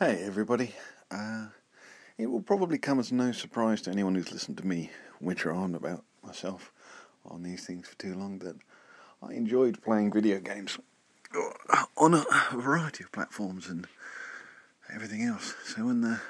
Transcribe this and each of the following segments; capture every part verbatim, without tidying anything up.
Hey everybody, uh, it will probably come as no surprise to anyone who's listened to me whitter on about myself on these things for too long that I enjoyed playing video games on a variety of platforms and everything else. So when the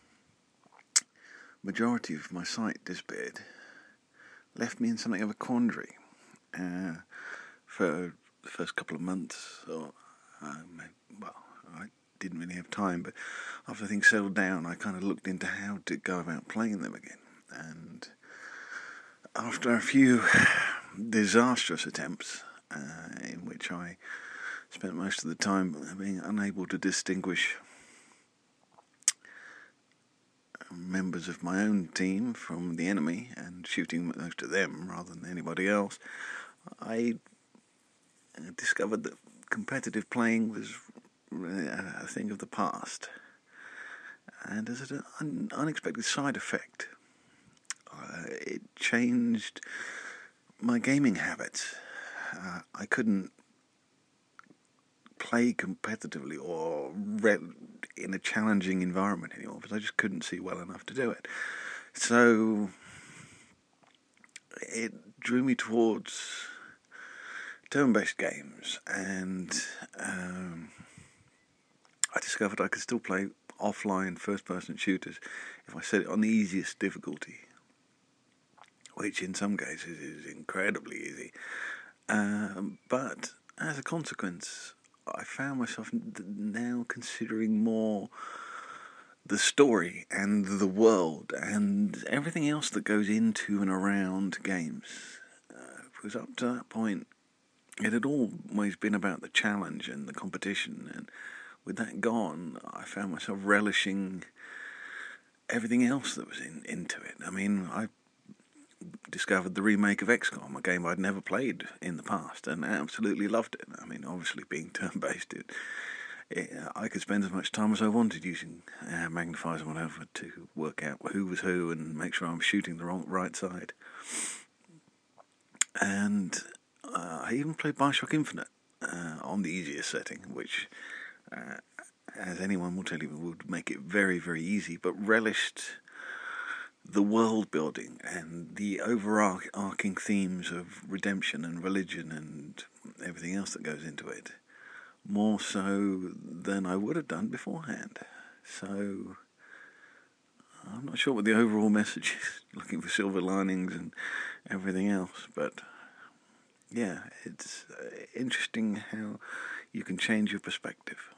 majority of my site disappeared, left me in something of a quandary uh, for the first couple of months, or um, well, I didn't really have time, but after things settled down, I kind of looked into how to go about playing them again. And after a few disastrous attempts, uh, in which I spent most of the time being unable to distinguish members of my own team from the enemy and shooting most of them rather than anybody else, I discovered that competitive playing was a thing of the past. And as an un- unexpected side effect, uh, it changed my gaming habits. Uh, I couldn't play competitively or re- in a challenging environment anymore because I just couldn't see well enough to do it. So it drew me towards turn-based games, and um, I discovered I could still play offline first-person shooters if I set it on the easiest difficulty, which in some cases is incredibly easy. Um, but as a consequence, I found myself now considering more the story and the world and everything else that goes into and around games. Uh, because up to that point, it had always been about the challenge and the competition, and with that gone, I found myself relishing everything else that was in, into it. I mean, I discovered the remake of X COM, a game I'd never played in the past, and absolutely loved it. I mean, obviously being turn-based, it, it, I could spend as much time as I wanted using uh, magnifiers and whatever to work out who was who and make sure I'm shooting the wrong right side. And uh, I even played Bioshock Infinite uh, on the easiest setting, which, uh, as anyone will tell you, would make it very, very easy, but relished the world building and the overarching themes of redemption and religion and everything else that goes into it, more so than I would have done beforehand. So I'm not sure what the overall message is, looking for silver linings and everything else, but yeah, it's interesting how you can change your perspective.